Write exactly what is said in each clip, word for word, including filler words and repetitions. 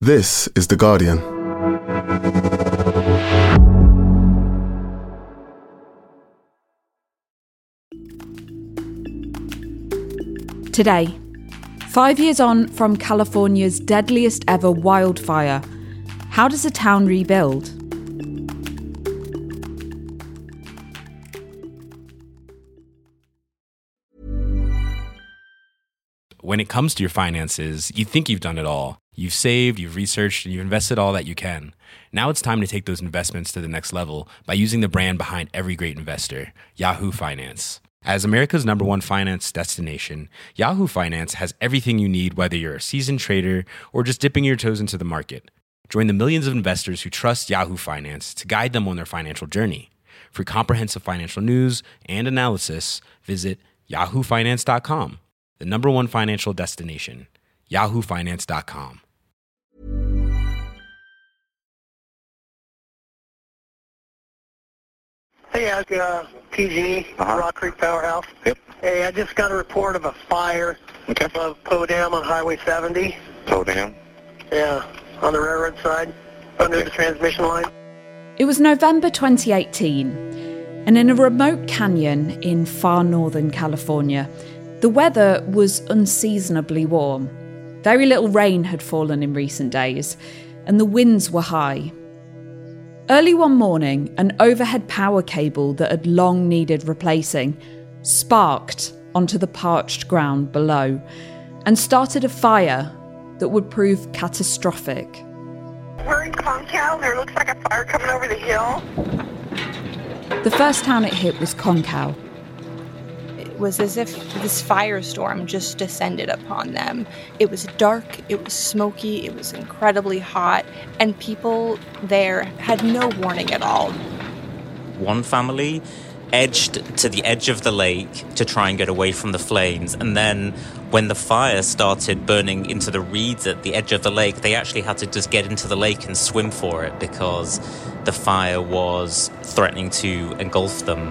This is The Guardian. Today, five years on from California's deadliest ever wildfire, how does a town rebuild? When it comes to your finances, you think you've done it all. You've saved, you've researched, and you've invested all that you can. Now it's time to take those investments to the next level by using the brand behind every great investor, Yahoo Finance. As America's number one finance destination, Yahoo Finance has everything you need, whether you're a seasoned trader or just dipping your toes into the market. Join the millions of investors who trust Yahoo Finance to guide them on their financial journey. For comprehensive financial news and analysis, visit yahoo finance dot com. The number one financial destination, yahoo finance dot com. Hey, I uh, P G E, Uh-huh. Rock Creek Powerhouse. Yep. Hey, I just got a report of a fire Okay. above Poe Dam on Highway seventy. Slow down. Yeah, on the railroad side, under Okay. the transmission line. It was November twenty eighteen, and in a remote canyon in far northern California, the weather was unseasonably warm. Very little rain had fallen in recent days, and the winds were high. Early one morning, an overhead power cable that had long needed replacing sparked onto the parched ground below and started a fire that would prove catastrophic. We're in Concal. There looks like a fire coming over the hill. The first town it hit was Concal. It was as if this firestorm just descended upon them. It was dark, it was smoky, it was incredibly hot, and people there had no warning at all. One family edged to the edge of the lake to try and get away from the flames, and then when the fire started burning into the reeds at the edge of the lake, they actually had to just get into the lake and swim for it because the fire was threatening to engulf them.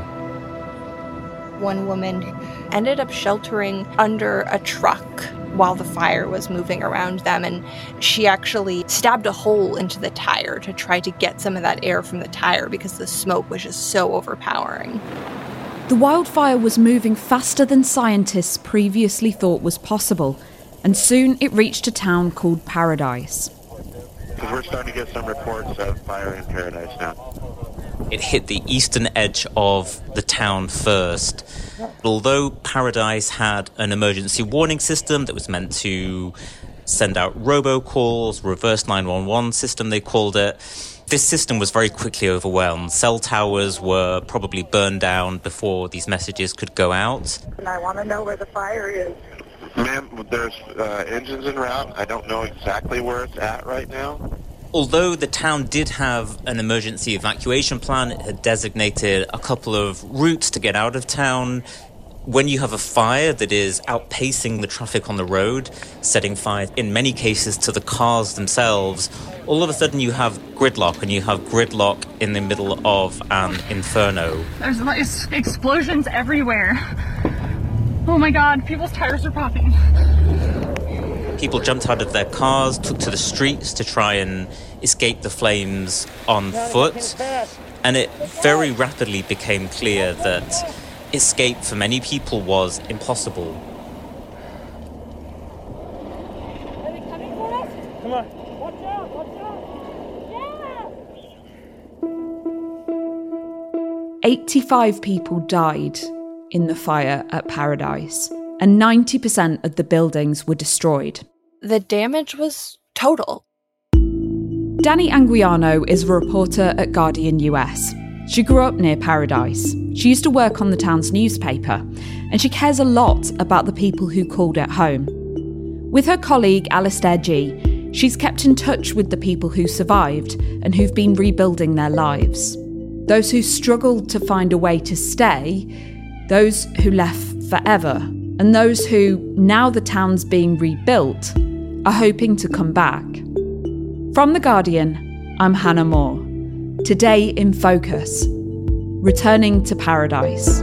One woman ended up sheltering under a truck while the fire was moving around them, and she actually stabbed a hole into the tire to try to get some of that air from the tire because the smoke was just so overpowering. The wildfire was moving faster than scientists previously thought was possible, and soon it reached a town called Paradise. Because we're starting to get some reports of fire in Paradise now. It hit the eastern edge of the town first. Although Paradise had an emergency warning system that was meant to send out robocalls, reverse nine one one system they called it, this system was very quickly overwhelmed. Cell towers were probably burned down before these messages could go out. And I want to know where the fire is. Ma'am, there's uh, engines en route. I don't know exactly where it's at right now. Although the town did have an emergency evacuation plan, it had designated a couple of routes to get out of town. When you have a fire that is outpacing the traffic on the road, setting fire in many cases to the cars themselves, all of a sudden you have gridlock, and you have gridlock in the middle of an inferno. There's like explosions everywhere. Oh my god, people's tires are popping. People jumped out of their cars, took to the streets to try and escape the flames on foot, and it very rapidly became clear that escape for many people was impossible. Come on. Watch out, watch out. Yeah. eighty-five people died in the fire at Paradise, and ninety percent of the buildings were destroyed. The damage was total. Dani Anguiano is a reporter at Guardian U S. She grew up near Paradise. She used to work on the town's newspaper, and she cares a lot about the people who called it home. With her colleague Alistair G, she's kept in touch with the people who survived and who've been rebuilding their lives. Those who struggled to find a way to stay, those who left forever, and those who, now the town's being rebuilt, are hoping to come back. From The Guardian, I'm Hannah Moore. Today in Focus, returning to Paradise.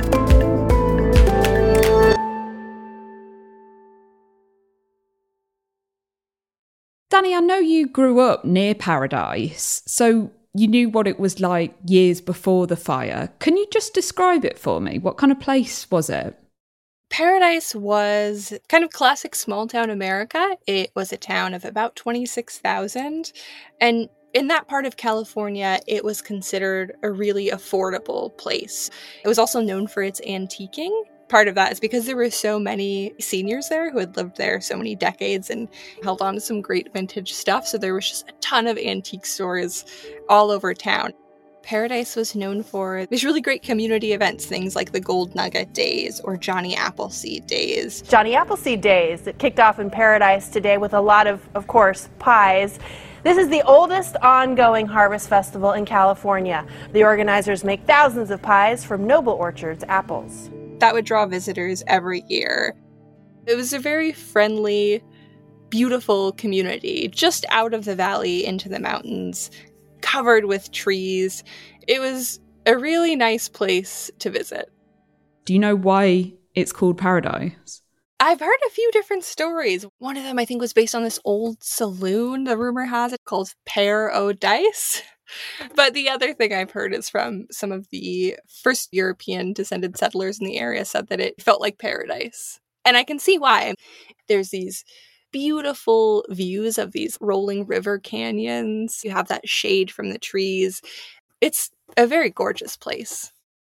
Danny, I know you grew up near Paradise, so you knew what it was like years before the fire. Can you just describe it for me? What kind of place was it? Paradise was kind of classic small town America. It was a town of about twenty-six thousand. And in that part of California, it was considered a really affordable place. It was also known for its antiquing. Part of that is because there were so many seniors there who had lived there so many decades and held on to some great vintage stuff. So there was just a ton of antique stores all over town. Paradise was known for these really great community events, things like the Gold Nugget Days or Johnny Appleseed Days. Johnny Appleseed Days that kicked off in Paradise today with a lot of, of course, pies. This is the oldest ongoing harvest festival in California. The organizers make thousands of pies from Noble Orchard's apples. That would draw visitors every year. It was a very friendly, beautiful community, just out of the valley into the mountains, covered with trees. It was a really nice place to visit. Do you know why it's called Paradise? I've heard a few different stories. One of them, I think, was based on this old saloon, the rumor has it, called Paradise. But the other thing I've heard is from some of the first European descended settlers in the area said that it felt like paradise. And I can see why. There's these beautiful views of these rolling river canyons. You have that shade from the trees. It's a very gorgeous place.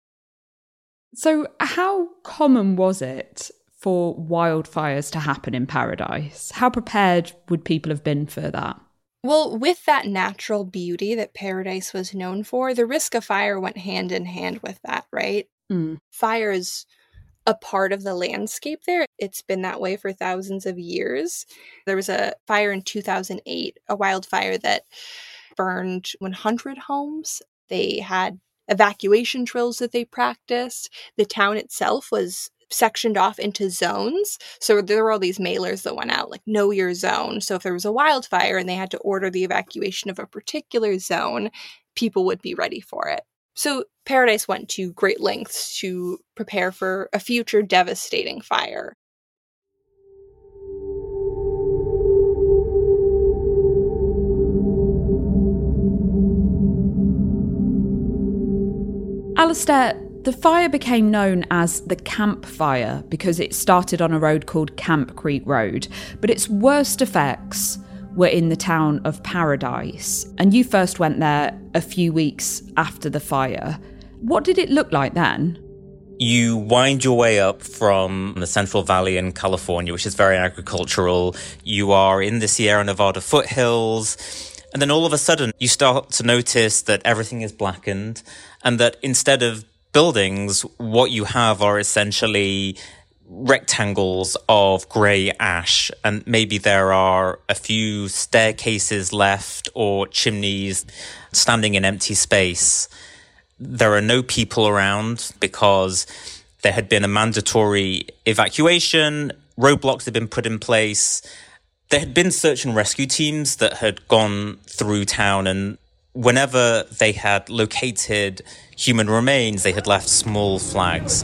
So how common was it for wildfires to happen in Paradise? How prepared would people have been for that? Well, with that natural beauty that Paradise was known for, the risk of fire went hand in hand with that, right? Mm. Fire is a part of the landscape there. It's been that way for thousands of years. There was a fire in two thousand eight, a wildfire that burned one hundred homes. They had evacuation drills that they practiced. The town itself was sectioned off into zones. So there were all these mailers that went out, like, know your zone. So if there was a wildfire and they had to order the evacuation of a particular zone, people would be ready for it. So Paradise went to great lengths to prepare for a future devastating fire. Alistair, the fire became known as the Camp Fire because it started on a road called Camp Creek Road, but its worst effects were in the town of Paradise. And you first went there a few weeks after the fire. What did it look like then? You wind your way up from the Central Valley in California, which is very agricultural. You are in the Sierra Nevada foothills. And then all of a sudden, you start to notice that everything is blackened and that instead of buildings, what you have are essentially rectangles of grey ash, and maybe there are a few staircases left or chimneys standing in empty space. There are no people around because there had been a mandatory evacuation, roadblocks had been put in place. There had been search and rescue teams that had gone through town, and whenever they had located human remains, they had left small flags.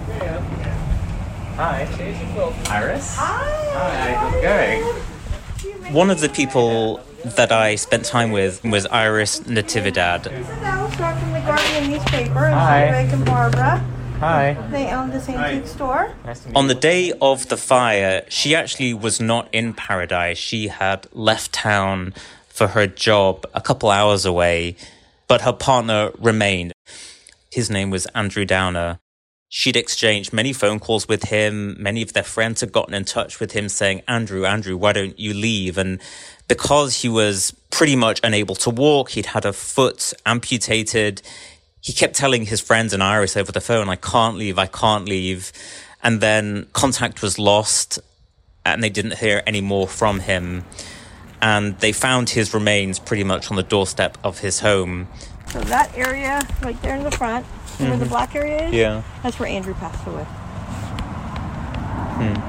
Hi, Iris. Hi. Hi, how's it going? One of the people that I spent time with was Iris Natividad. This is Alice from the Guardian newspaper. Hi. And Rick and Barbara. Hi. They own this antique store. Nice to meet you. On the day of the fire, she actually was not in Paradise. She had left town for her job a couple hours away, but her partner remained. His name was Andrew Downer. She'd exchanged many phone calls with him. Many of their friends had gotten in touch with him saying, Andrew, Andrew, why don't you leave? And because he was pretty much unable to walk, he'd had a foot amputated, he kept telling his friends and Iris over the phone, I can't leave, I can't leave. And then contact was lost and they didn't hear any more from him. And they found his remains pretty much on the doorstep of his home. So that area right there in the front, mm-hmm. where the black area is, yeah, that's where Andrew passed away. Hmm.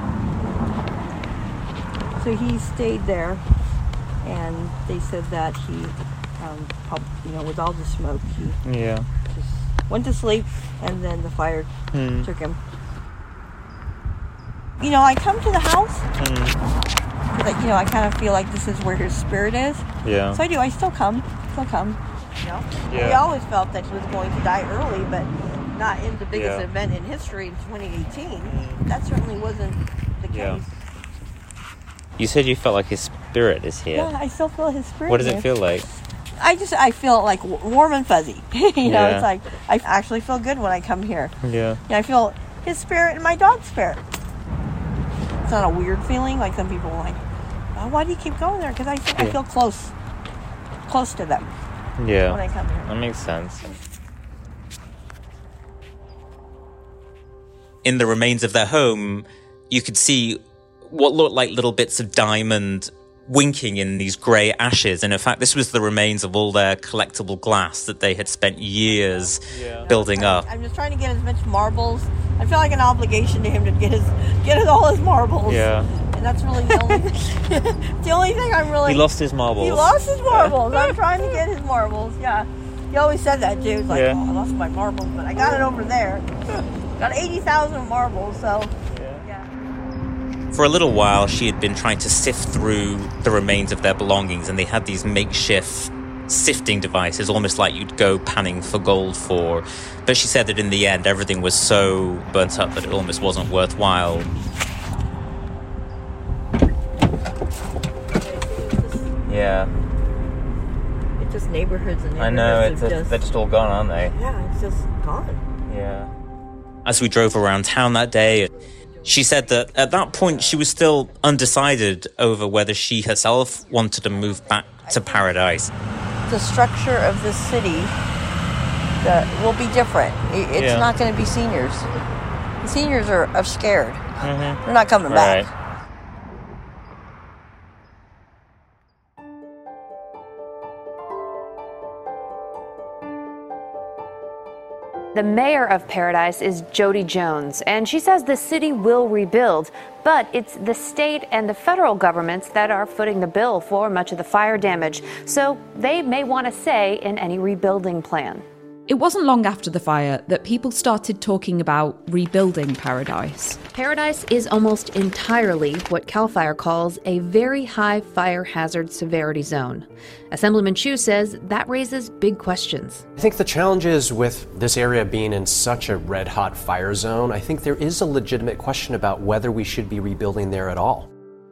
So he stayed there, and they said that he, um, you know, with all the smoke, he yeah. just went to sleep, and then the fire hmm. took him. You know, I come to the house, hmm. Like, you know, I kind of feel like this is where his spirit is. Yeah. So I do. I still come. Still come. You know? Yeah. We always felt that he was going to die early, but not in the biggest Yeah. event in history in twenty eighteen. That certainly wasn't the case. Yeah. You said you felt like his spirit is here. Yeah, I still feel his spirit. What does here. it feel like? I just, I feel like w- warm and fuzzy. you know, Yeah. it's like, I actually feel good when I come here. Yeah. Yeah, I feel his spirit and my dog's spirit. It's not a weird feeling like some people are like, oh, why do you keep going there? Because I, I Yeah. feel close, close to them Yeah. when I come here. That makes sense. In the remains of their home, you could see what looked like little bits of diamond winking in these grey ashes. And in fact, this was the remains of all their collectible glass that they had spent years yeah. building up. I'm just trying to get as much marbles. I feel like an obligation to him to get his get his, all his marbles. Yeah. And that's really the only the only thing I'm really. He lost his marbles. He lost his marbles. I'm trying to get his marbles. Yeah. He always said that too. It's like, yeah. oh, I lost my marbles, but I got it over there. Got eighty thousand marbles, so. For a little while, she had been trying to sift through the remains of their belongings, and they had these makeshift sifting devices, almost like you'd go panning for gold for. But she said that in the end, everything was so burnt up that it almost wasn't worthwhile. Yeah. It's just neighborhoods and neighborhoods. I know, it's just, just, they're just all gone, aren't they? Yeah, it's just gone. Yeah. As we drove around town that day, she said that at that point she was still undecided over whether she herself wanted to move back to Paradise. The structure of this city the, will be different. It's yeah. not going to be seniors. The seniors are, are scared. Mm-hmm. They're not coming right. back. The mayor of Paradise is Jody Jones, and she says the city will rebuild, but it's the state and the federal governments that are footing the bill for much of the fire damage, so they may want a say in any rebuilding plan. It wasn't long after the fire that people started talking about rebuilding Paradise. Paradise is almost entirely what CAL FIRE calls a very high fire hazard severity zone. Assemblyman Chu says that raises big questions. I think the challenges with this area being in such a red-hot fire zone, I think there is a legitimate question about whether we should be rebuilding there at all.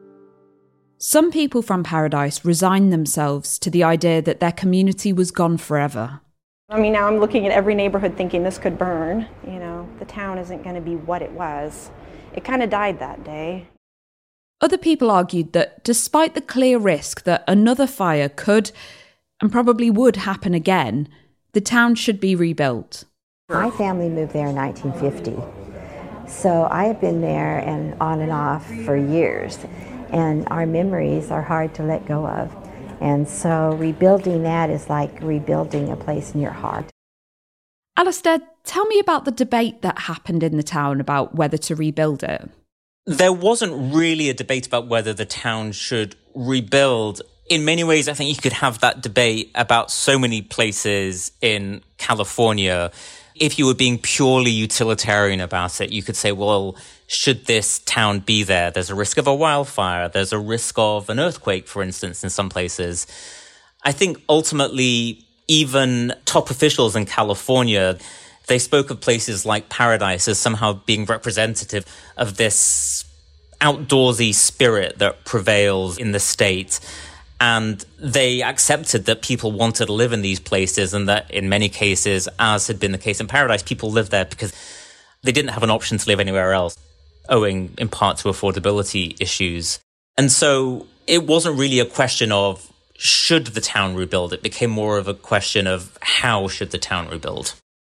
Some people from Paradise resigned themselves to the idea that their community was gone forever. I mean, now I'm looking at every neighborhood thinking this could burn. You know, the town isn't going to be what it was. It kind of died that day. Other people argued that despite the clear risk that another fire could and probably would happen again, the town should be rebuilt. My family moved there in nineteen fifty. So I have been there and on and off for years. And our memories are hard to let go of. And so rebuilding that is like rebuilding a place in your heart. Alistair, tell me about the debate that happened in the town about whether to rebuild it. There wasn't really a debate about whether the town should rebuild. In many ways, I think you could have that debate about so many places in California. If you were being purely utilitarian about it, you could say, well, should this town be there? There's a risk of a wildfire. There's a risk of an earthquake, for instance, in some places. I think ultimately, even top officials in California, they spoke of places like Paradise as somehow being representative of this outdoorsy spirit that prevails in the state. And they accepted that people wanted to live in these places and that in many cases, as had been the case in Paradise, people lived there because they didn't have an option to live anywhere else, owing in part to affordability issues. And so it wasn't really a question of should the town rebuild. It became more of a question of how should the town rebuild.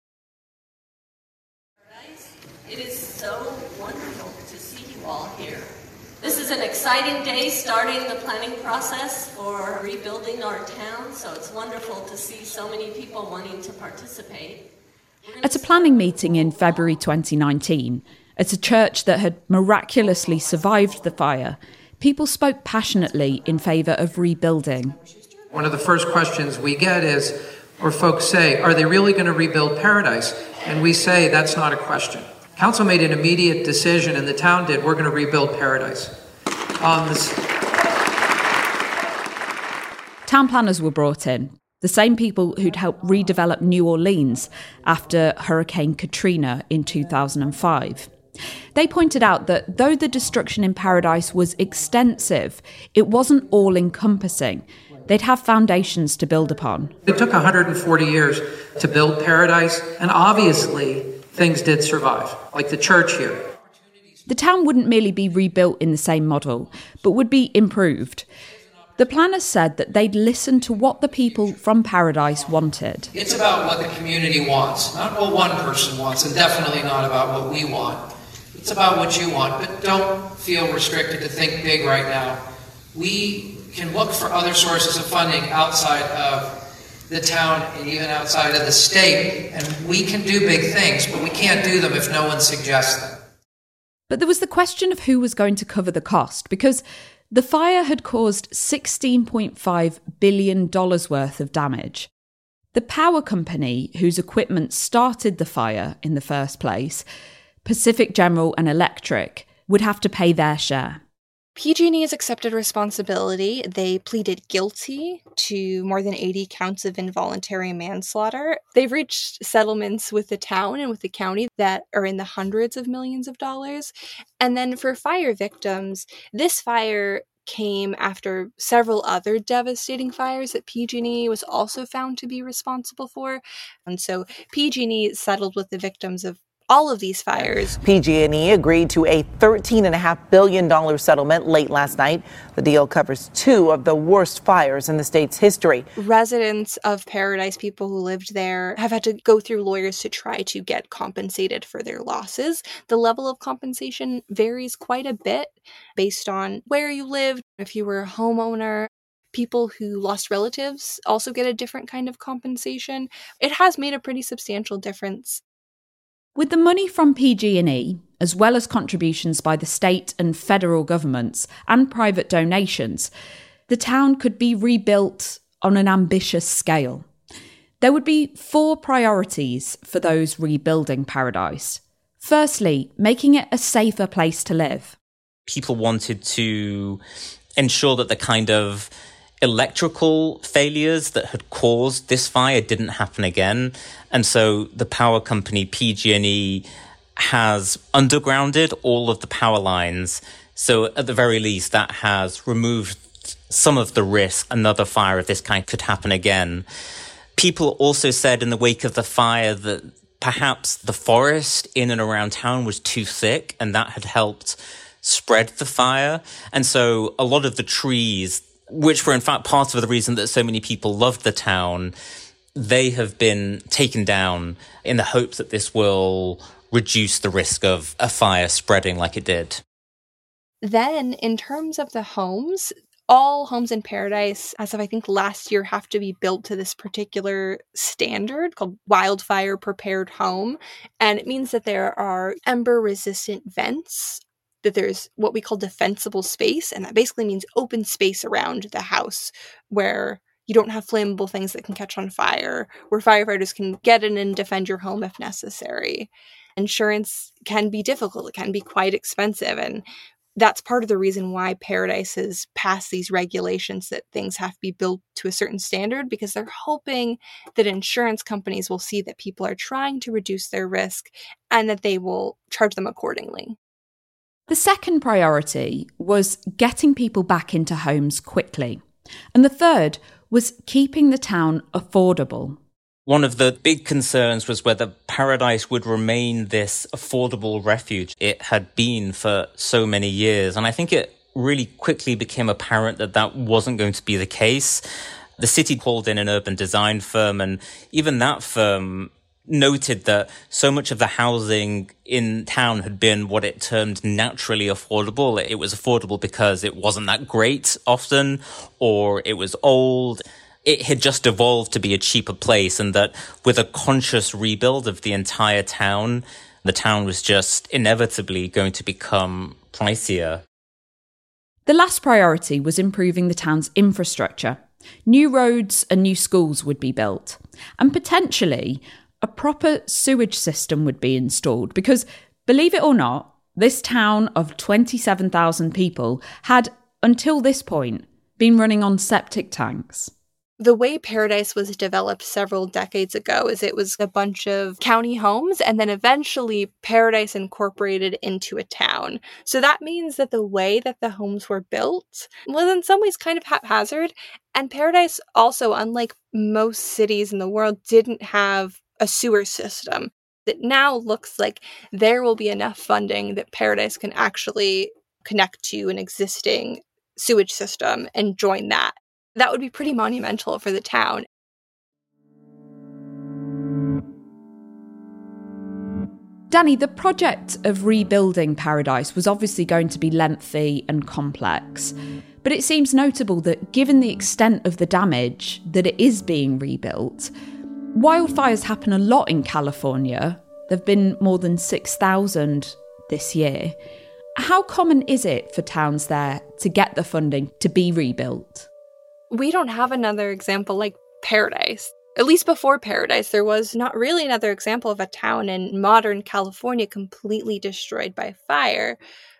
It is so wonderful to see you all here. This is an exciting day starting the planning process for rebuilding our town, so it's wonderful to see so many people wanting to participate. At a planning meeting in February twenty nineteen, at a church that had miraculously survived the fire, people spoke passionately in favour of rebuilding. One of the first questions we get is, or folks say, are they really going to rebuild Paradise? And we say that's not a question. Council made an immediate decision, and the town did, we're going to rebuild Paradise. Um, this, Town planners were brought in, the same people who'd helped redevelop New Orleans after Hurricane Katrina in two thousand five. They pointed out that though the destruction in Paradise was extensive, it wasn't all-encompassing. They'd have foundations to build upon. It took one hundred forty years to build Paradise, and obviously things did survive, like the church here. The town wouldn't merely be rebuilt in the same model, but would be improved. The planners said that they'd listen to what the people from Paradise wanted. It's about what the community wants, not what one person wants, and definitely not about what we want. It's about what you want, but don't feel restricted to think big right now. We can look for other sources of funding outside of the town and even outside of the state, and we can do big things, but we can't do them if no one suggests them. But there was the question of who was going to cover the cost, because the fire had caused sixteen point five billion dollars worth of damage. The power company whose equipment started the fire in the first place, Pacific General and Electric, would have to pay their share. P G and E has accepted responsibility. They pleaded guilty to more than eighty counts of involuntary manslaughter. They've reached settlements with the town and with the county that are in the hundreds of millions of dollars. And then for fire victims, this fire came after several other devastating fires that P G and E was also found to be responsible for. And so P G and E settled with the victims of all of these fires. P G and E agreed to a thirteen point five billion dollars settlement late last night. The deal covers two of the worst fires in the state's history. Residents of Paradise, people who lived there, have had to go through lawyers to try to get compensated for their losses. The level of compensation varies quite a bit based on where you lived. If you were a homeowner, people who lost relatives also get a different kind of compensation. It has made a pretty substantial difference. With the money from P G and E, as well as contributions by the state and federal governments and private donations, the town could be rebuilt on an ambitious scale. There would be four priorities for those rebuilding Paradise. Firstly, making it a safer place to live. People wanted to ensure that the kind of electrical failures that had caused this fire didn't happen again. And so the power company P G and E has undergrounded all of the power lines. So at the very least, that has removed some of the risk another fire of this kind could happen again. People also said in the wake of the fire that perhaps the forest in and around town was too thick, and that had helped spread the fire. And so a lot of the trees, which were in fact part of the reason that so many people loved the town, they have been taken down in the hope that this will reduce the risk of a fire spreading like it did. Then, in terms of the homes, all homes in Paradise, as of I think last year, have to be built to this particular standard called Wildfire Prepared Home. And it means that there are ember-resistant vents, that there's what we call defensible space, and that basically means open space around the house where you don't have flammable things that can catch on fire, where firefighters can get in and defend your home if necessary. Insurance can be difficult. It can be quite expensive, and that's part of the reason why Paradise has passed these regulations that things have to be built to a certain standard, because they're hoping that insurance companies will see that people are trying to reduce their risk and that they will charge them accordingly. The second priority was getting people back into homes quickly. And the third was keeping the town affordable. One of the big concerns was whether Paradise would remain this affordable refuge it had been for so many years. And I think it really quickly became apparent that that wasn't going to be the case. The city called in an urban design firm, and even that firm noted that so much of the housing in town had been what it termed naturally affordable. It was affordable because it wasn't that great often, or it was old. It had just evolved to be a cheaper place, and that with a conscious rebuild of the entire town, the town was just inevitably going to become pricier. The last priority was improving the town's infrastructure. New roads and new schools would be built, and potentially a proper sewage system would be installed, because, believe it or not, this town of twenty-seven thousand people had, until this point, been running on septic tanks. The way Paradise was developed several decades ago is it was a bunch of county homes, and then eventually Paradise incorporated into a town. So that means that the way that the homes were built was in some ways kind of haphazard. And Paradise also, unlike most cities in the world, didn't have a sewer system. It now looks like there will be enough funding that Paradise can actually connect to an existing sewage system and join that. That would be pretty monumental for the town. Danny, the project of rebuilding Paradise was obviously going to be lengthy and complex, but it seems notable that given the extent of the damage that it is being rebuilt, wildfires happen a lot in California. There have been more than six thousand this year. How common is it for towns there to get the funding to be rebuilt? We don't have another example like Paradise. At least before Paradise, there was not really another example of a town in modern California completely destroyed by fire.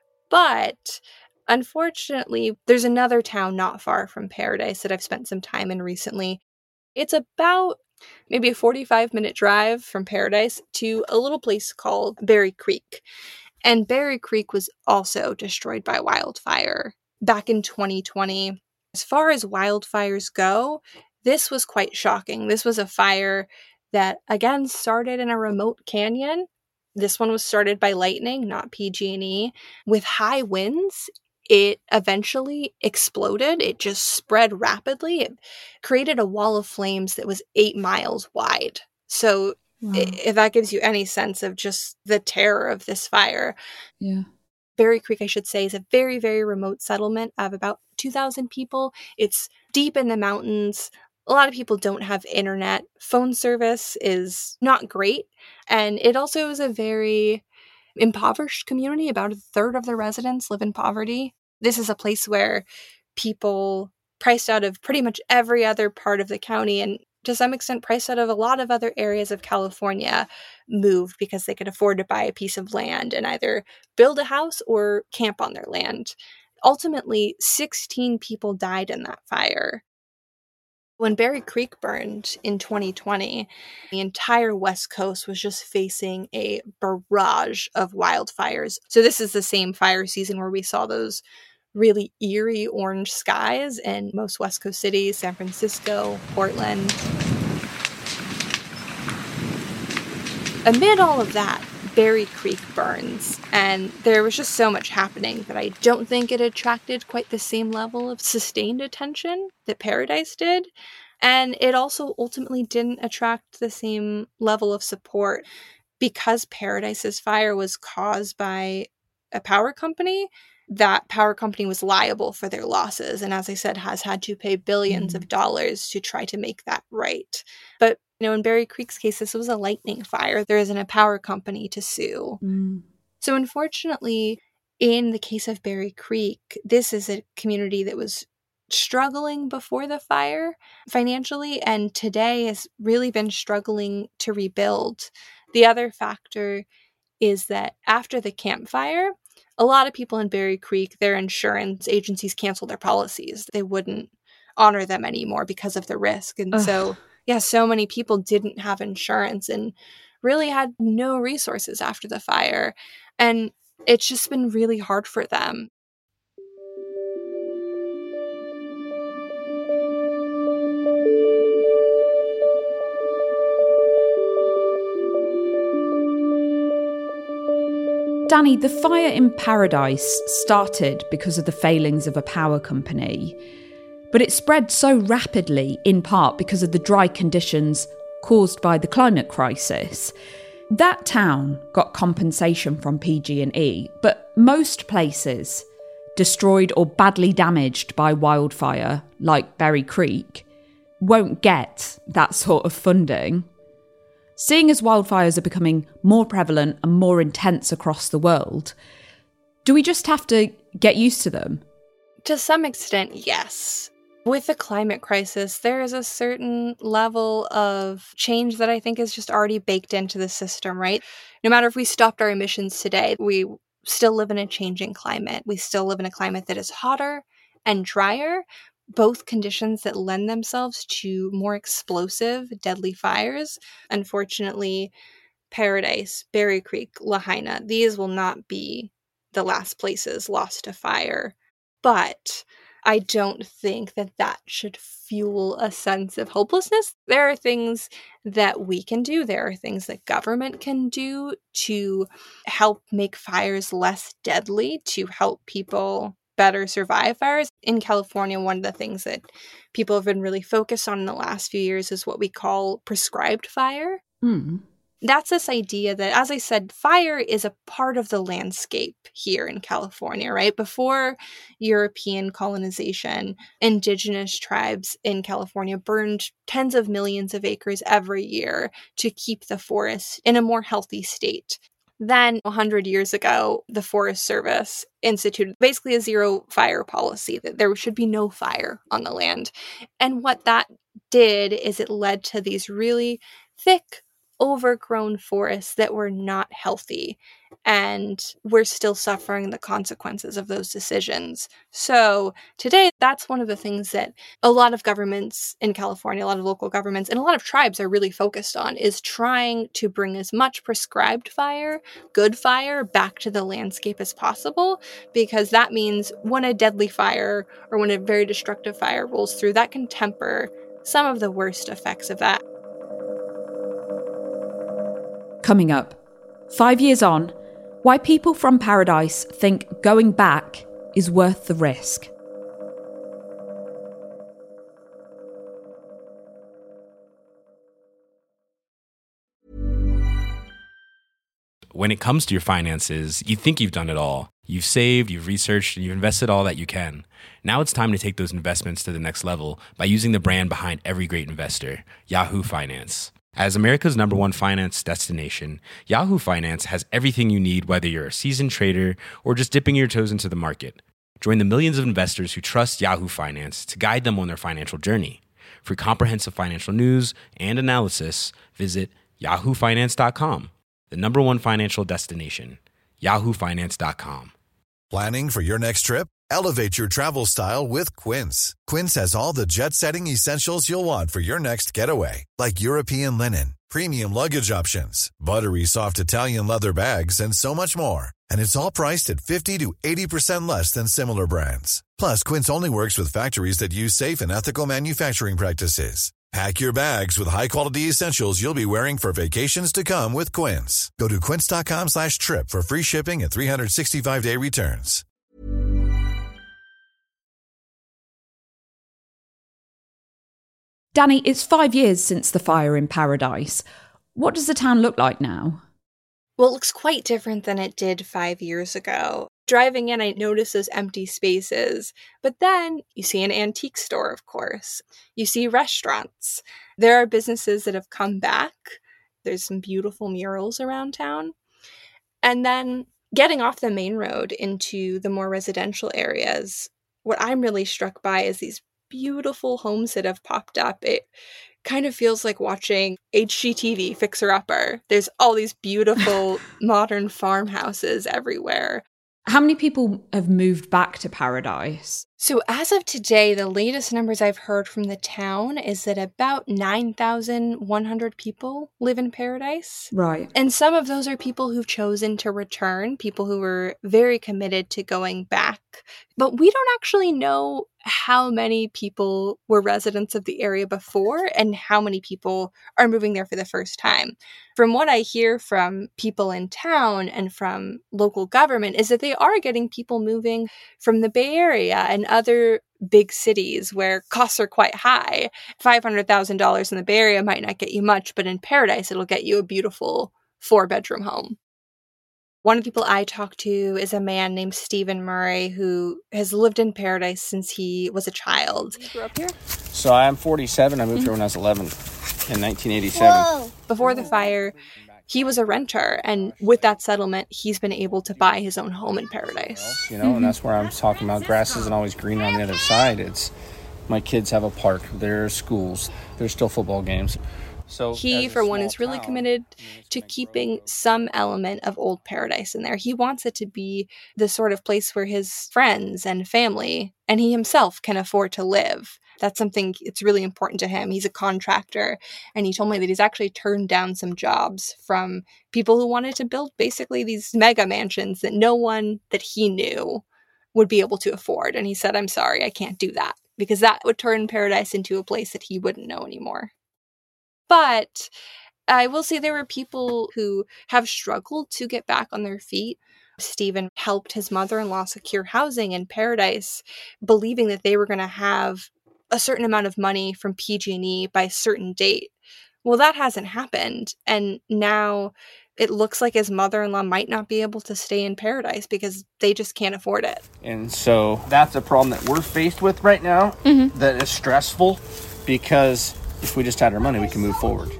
But unfortunately, there's another town not far from Paradise that I've spent some time in recently. It's about maybe a forty-five minute drive from Paradise to a little place called Berry Creek. And Berry Creek was also destroyed by wildfire back in twenty twenty. As far as wildfires go, this was quite shocking. This was a fire that, again, started in a remote canyon. This one was started by lightning, not P G and E. With high winds, it eventually exploded. It just spread rapidly. It created a wall of flames that was eight miles wide. So wow. If that gives you any sense of just the terror of this fire. Yeah. Berry Creek, I should say, is a very, very remote settlement of about two thousand people. It's deep in the mountains. A lot of people don't have internet. Phone service is not great. And it also is a very impoverished community. About a third of the residents live in poverty. This is a place where people priced out of pretty much every other part of the county, and to some extent priced out of a lot of other areas of California, moved because they could afford to buy a piece of land and either build a house or camp on their land. Ultimately, sixteen people died in that fire. When Berry Creek burned in twenty twenty, the entire West Coast was just facing a barrage of wildfires. So this is the same fire season where we saw those really eerie orange skies in most West Coast cities, San Francisco, Portland. Amid all of that, Berry Creek burns, and there was just so much happening that I don't think it attracted quite the same level of sustained attention that Paradise did. And it also ultimately didn't attract the same level of support because Paradise's fire was caused by a power company. That power company was liable for their losses, and as I said, has had to pay billions mm. of dollars to try to make that right. But, you know, in Berry Creek's case, this was a lightning fire. There isn't a power company to sue. Mm. So unfortunately, in the case of Berry Creek, this is a community that was struggling before the fire financially, and today has really been struggling to rebuild. The other factor is that after the Camp Fire, a lot of people in Berry Creek, their insurance agencies canceled their policies. They wouldn't honor them anymore because of the risk. And Ugh. so, yeah, so many people didn't have insurance and really had no resources after the fire. And it's just been really hard for them. Danny, the fire in Paradise started because of the failings of a power company, but it spread so rapidly in part because of the dry conditions caused by the climate crisis. That town got compensation from P G and E, but most places destroyed or badly damaged by wildfire, like Berry Creek, won't get that sort of funding. Seeing as wildfires are becoming more prevalent and more intense across the world, do we just have to get used to them? To some extent, yes. With the climate crisis, there is a certain level of change that I think is just already baked into the system, right? No matter if we stopped our emissions today, we still live in a changing climate. We still live in a climate that is hotter and drier, both conditions that lend themselves to more explosive, deadly fires. Unfortunately, Paradise, Berry Creek, Lahaina, these will not be the last places lost to fire. But I don't think that that should fuel a sense of hopelessness. There are things that we can do. There are things that government can do to help make fires less deadly, to help people better survive fires. In California, one of the things that people have been really focused on in the last few years is what we call prescribed fire. Mm. That's this idea that, as I said, fire is a part of the landscape here in California, right? Before European colonization, indigenous tribes in California burned tens of millions of acres every year to keep the forest in a more healthy state. Then, one hundred years ago, the Forest Service instituted basically a zero fire policy, that there should be no fire on the land. And what that did is it led to these really thick, overgrown forests that were not healthy, and we're still suffering the consequences of those decisions. So today, that's one of the things that a lot of governments in California, a lot of local governments, and a lot of tribes are really focused on, is trying to bring as much prescribed fire, good fire, back to the landscape as possible, because that means when a deadly fire or when a very destructive fire rolls through, that can temper some of the worst effects of that. Coming up, five years on, why people from Paradise think going back is worth the risk. When it comes to your finances, you think you've done it all. You've saved, you've researched, and you've invested all that you can. Now it's time to take those investments to the next level by using the brand behind every great investor, Yahoo Finance. As America's number one finance destination, Yahoo Finance has everything you need, whether you're a seasoned trader or just dipping your toes into the market. Join the millions of investors who trust Yahoo Finance to guide them on their financial journey. For comprehensive financial news and analysis, visit yahoo finance dot com, the number one financial destination, yahoo finance dot com. Planning for your next trip? Elevate your travel style with Quince. Quince has all the jet-setting essentials you'll want for your next getaway, like European linen, premium luggage options, buttery soft Italian leather bags, and so much more. And it's all priced at fifty to eighty percent less than similar brands. Plus, Quince only works with factories that use safe and ethical manufacturing practices. Pack your bags with high-quality essentials you'll be wearing for vacations to come with Quince. Go to quince dot com slash trip for free shipping and three sixty-five day returns. Danny, it's five years since the fire in Paradise. What does the town look like now? Well, it looks quite different than it did five years ago. Driving in, I noticed those empty spaces. But then you see an antique store, of course. You see restaurants. There are businesses that have come back. There's some beautiful murals around town. And then getting off the main road into the more residential areas, what I'm really struck by is these beautiful homes that have popped up. It kind of feels like watching H G T V Fixer Upper. There's all these beautiful modern farmhouses everywhere. How many people have moved back to Paradise? So as of today, the latest numbers I've heard from the town is that about nine thousand one hundred people live in Paradise. Right. And some of those are people who've chosen to return, people who were very committed to going back. But we don't actually know how many people were residents of the area before and how many people are moving there for the first time. From what I hear from people in town and from local government is that they are getting people moving from the Bay Area and other big cities where costs are quite high. five hundred thousand dollars in the Bay Area might not get you much, but in Paradise, it'll get you a beautiful four-bedroom home. One of the people I talked to is a man named Stephen Murray who has lived in Paradise since he was a child. You grew up here? So I'm forty-seven. I moved mm-hmm. here when I was eleven in nineteen eighty-seven. Whoa. Before the fire, he was a renter. And with that settlement, he's been able to buy his own home in Paradise. You know, mm-hmm. and that's where I'm talking about grass isn't always green on the other side. It's my kids have a park. There are schools. There's still football games. So he, for one, is really committed to keeping some element of Old Paradise in there. He wants it to be the sort of place where his friends and family and he himself can afford to live. That's something it's really important to him. He's a contractor, and he told me that he's actually turned down some jobs from people who wanted to build basically these mega mansions that no one that he knew would be able to afford. And he said, I'm sorry, I can't do that, because that would turn Paradise into a place that he wouldn't know anymore. But I will say there were people who have struggled to get back on their feet. Stephen helped his mother-in-law secure housing in Paradise, believing that they were going to have a certain amount of money from P G and E by a certain date. Well, that hasn't happened. And now it looks like his mother-in-law might not be able to stay in Paradise because they just can't afford it. And so that's a problem that we're faced with right now mm-hmm. that is stressful, because if we just had our money, we can move forward.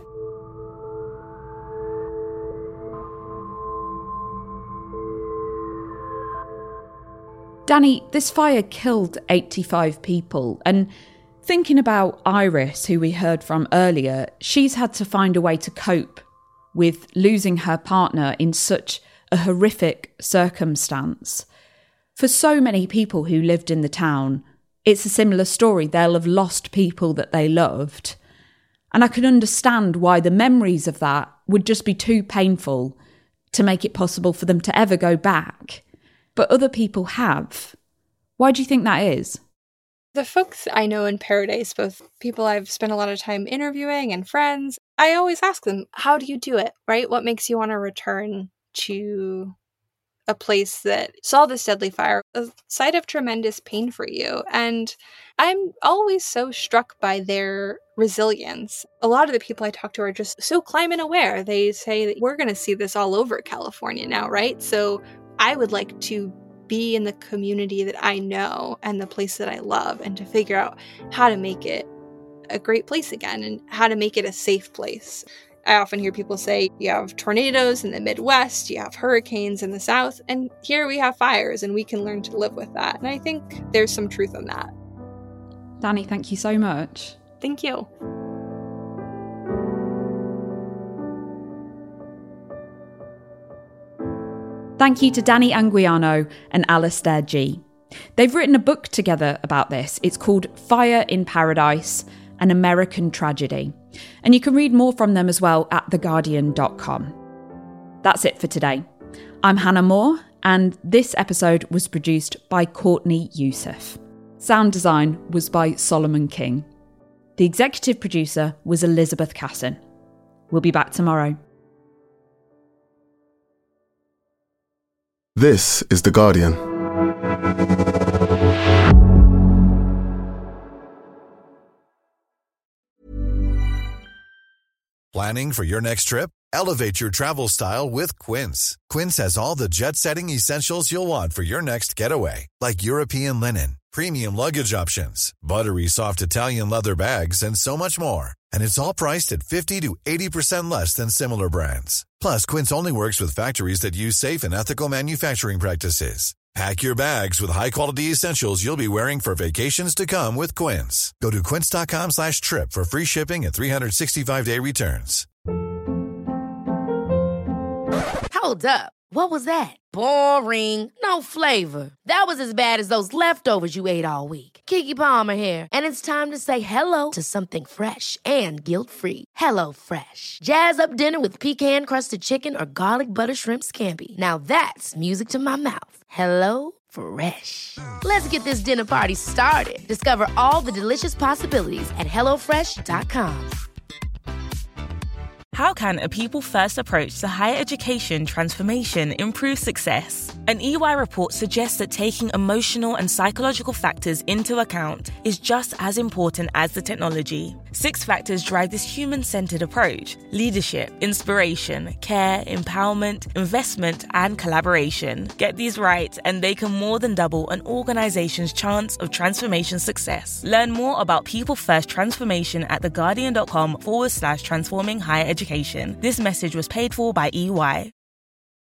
Danny, this fire killed eighty-five people, and thinking about Iris, who we heard from earlier, she's had to find a way to cope with losing her partner in such a horrific circumstance. For so many people who lived in the town, it's a similar story. They'll have lost people that they loved. And I can understand why the memories of that would just be too painful to make it possible for them to ever go back. But other people have. Why do you think that is? The folks I know in Paradise, both people I've spent a lot of time interviewing and friends, I always ask them, how do you do it, right? What makes you want to return to a place that saw this deadly fire, a site of tremendous pain for you? And I'm always so struck by their resilience. A lot of the people I talk to are just so climate aware. They say that we're going to see this all over California now, right? So I would like to be in the community that I know and the place that I love, and to figure out how to make it a great place again and how to make it a safe place. I often hear people say, you have tornadoes in the Midwest, you have hurricanes in the South, and here we have fires, and we can learn to live with that. And I think there's some truth in that. Danny, thank you so much. Thank you. Thank you to Danny Anguiano and Alastair Gee. They've written a book together about this. It's called Fire in Paradise, An American Tragedy. And you can read more from them as well at the guardian dot com. That's it for today. I'm Hannah Moore, and this episode was produced by Courtney Youssef. Sound design was by Solomon King. The executive producer was Elizabeth Casson. We'll be back tomorrow. This is The Guardian. Planning for your next trip? Elevate your travel style with Quince. Quince has all the jet-setting essentials you'll want for your next getaway, like European linen, premium luggage options, buttery soft Italian leather bags, and so much more. And it's all priced at fifty to eighty percent less than similar brands. Plus, Quince only works with factories that use safe and ethical manufacturing practices. Pack your bags with high-quality essentials you'll be wearing for vacations to come with Quince. Go to quince.com slash trip for free shipping and three sixty-five day returns. Hold up. What was that? Boring. No flavor. That was as bad as those leftovers you ate all week. Keke Palmer here, and it's time to say hello to something fresh and guilt-free. Hello Fresh. Jazz up dinner with pecan-crusted chicken or garlic butter shrimp scampi. Now that's music to my mouth. Hello Fresh. Let's get this dinner party started. Discover all the delicious possibilities at hello fresh dot com. How can a people-first approach to higher education transformation improve success? An E Y report suggests that taking emotional and psychological factors into account is just as important as the technology. Six factors drive this human-centered approach: leadership, inspiration, care, empowerment, investment, and collaboration. Get these right, and they can more than double an organization's chance of transformation success. Learn more about people-first transformation at theguardian.com forward slash transforming higher education. This message was paid for by E Y.